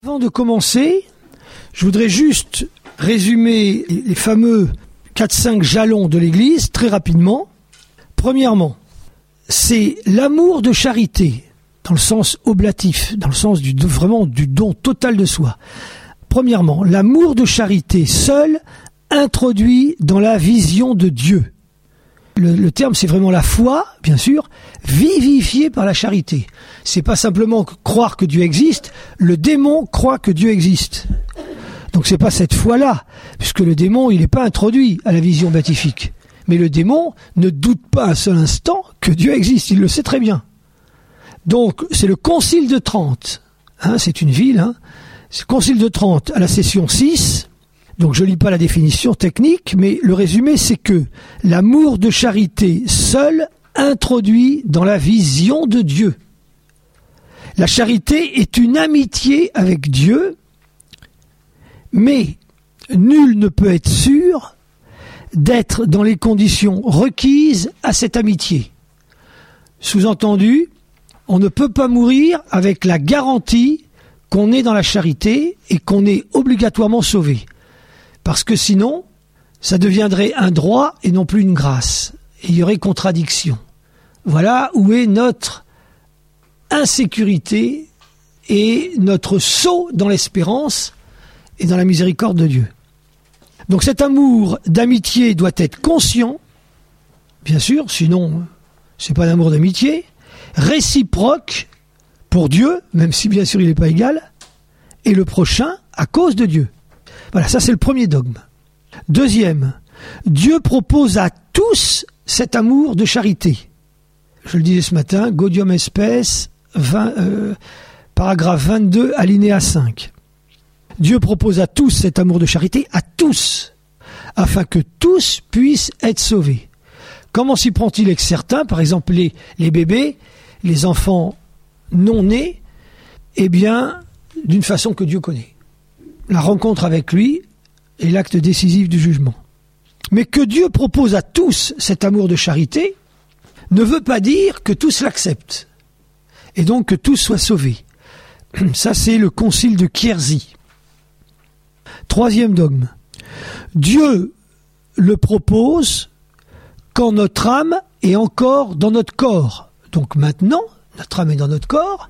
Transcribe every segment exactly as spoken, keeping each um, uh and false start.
Avant de commencer, je voudrais juste résumer les fameux quatre cinq jalons de l'Église très rapidement. Premièrement, c'est l'amour de charité, dans le sens oblatif, dans le sens du, vraiment du don total de soi. Premièrement, l'amour de charité seul introduit dans la vision de Dieu. Le, le terme, c'est vraiment la foi, bien sûr, vivifiée par la charité. C'est pas simplement croire que Dieu existe, le démon croit que Dieu existe. Donc c'est pas cette foi-là, puisque le démon, il n'est pas introduit à la vision béatifique. Mais le démon ne doute pas un seul instant que Dieu existe, il le sait très bien. Donc c'est le Concile de Trente, hein, c'est une ville, hein, c'est le Concile de Trente à la session six. Donc je lis pas la définition technique, mais le résumé c'est que l'amour de charité seul introduit dans la vision de Dieu. La charité est une amitié avec Dieu, mais nul ne peut être sûr d'être dans les conditions requises à cette amitié. Sous-entendu, on ne peut pas mourir avec la garantie qu'on est dans la charité et qu'on est obligatoirement sauvé. Parce que sinon, ça deviendrait un droit et non plus une grâce. Et il y aurait contradiction. Voilà où est notre insécurité et notre saut dans l'espérance et dans la miséricorde de Dieu. Donc cet amour d'amitié doit être conscient, bien sûr, sinon c'est pas l'amour d'amitié, réciproque pour Dieu, même si bien sûr il n'est pas égal, et le prochain à cause de Dieu. Voilà, ça c'est le premier dogme. Deuxième, Dieu propose à tous cet amour de charité. Je le disais ce matin, Gaudium Spes, vingt, euh, paragraphe vingt-deux, alinéa cinq. Dieu propose à tous cet amour de charité, à tous, afin que tous puissent être sauvés. Comment s'y prend-il avec certains, par exemple les, les bébés, les enfants non nés? Eh bien, d'une façon que Dieu connaît. La rencontre avec lui est l'acte décisif du jugement. Mais que Dieu propose à tous cet amour de charité ne veut pas dire que tous l'acceptent et donc que tous soient sauvés. Ça, c'est le concile de Kierzy. Troisième dogme. Dieu le propose quand notre âme est encore dans notre corps. Donc maintenant, notre âme est dans notre corps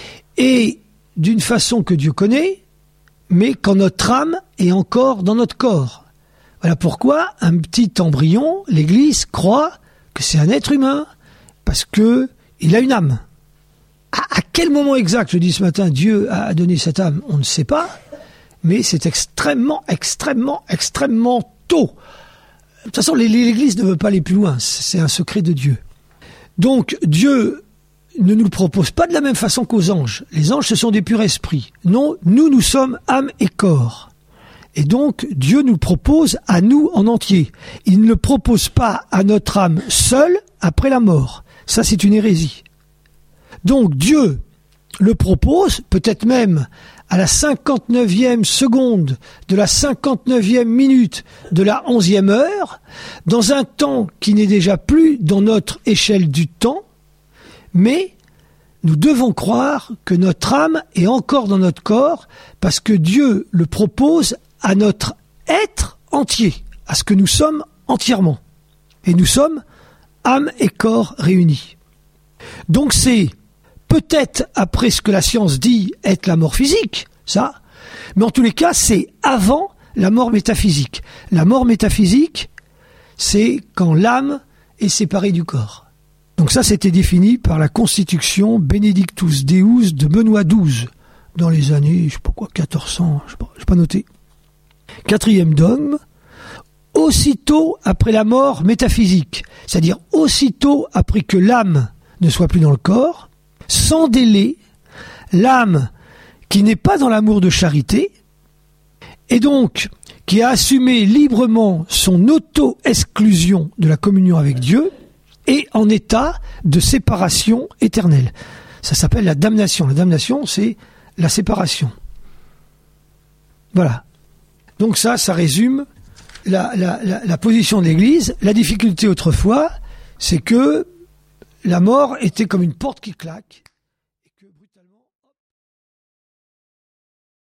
et d'une façon que Dieu connaît, mais quand notre âme est encore dans notre corps. Voilà pourquoi un petit embryon, l'Église croit que c'est un être humain, parce que il a une âme. À, à quel moment exact, je dis ce matin, Dieu a donné cette âme, on ne sait pas, mais c'est extrêmement, extrêmement, extrêmement tôt. De toute façon, l'Église ne veut pas aller plus loin, c'est un secret de Dieu. Donc Dieu ne nous le propose pas de la même façon qu'aux anges. Les anges, ce sont des purs esprits. Non, nous, nous sommes âme et corps. Et donc, Dieu nous le propose à nous en entier. Il ne le propose pas à notre âme seule après la mort. Ça, c'est une hérésie. Donc, Dieu le propose, peut-être même à la cinquante-neuvième seconde de la cinquante-neuvième minute de la onzième heure, dans un temps qui n'est déjà plus dans notre échelle du temps, mais nous devons croire que notre âme est encore dans notre corps parce que Dieu le propose à notre être entier, à ce que nous sommes entièrement. Et nous sommes âme et corps réunis. Donc c'est peut-être après ce que la science dit être la mort physique, ça, mais en tous les cas c'est avant la mort métaphysique. La mort métaphysique, c'est quand l'âme est séparée du corps. Donc ça, c'était défini par la Constitution Benedictus Deus de Benoît douze, dans les années, je sais pas quoi, quatorze cents, je sais pas, j'ai pas noté. Quatrième dogme, aussitôt après la mort métaphysique, c'est-à-dire aussitôt après que l'âme ne soit plus dans le corps, sans délai, l'âme qui n'est pas dans l'amour de charité, et donc qui a assumé librement son auto-exclusion de la communion avec Dieu, et en état de séparation éternelle. Ça s'appelle la damnation. La damnation, c'est la séparation. Voilà. Donc ça, ça résume la, la, la, la position de l'Église. La difficulté autrefois, c'est que la mort était comme une porte qui claque.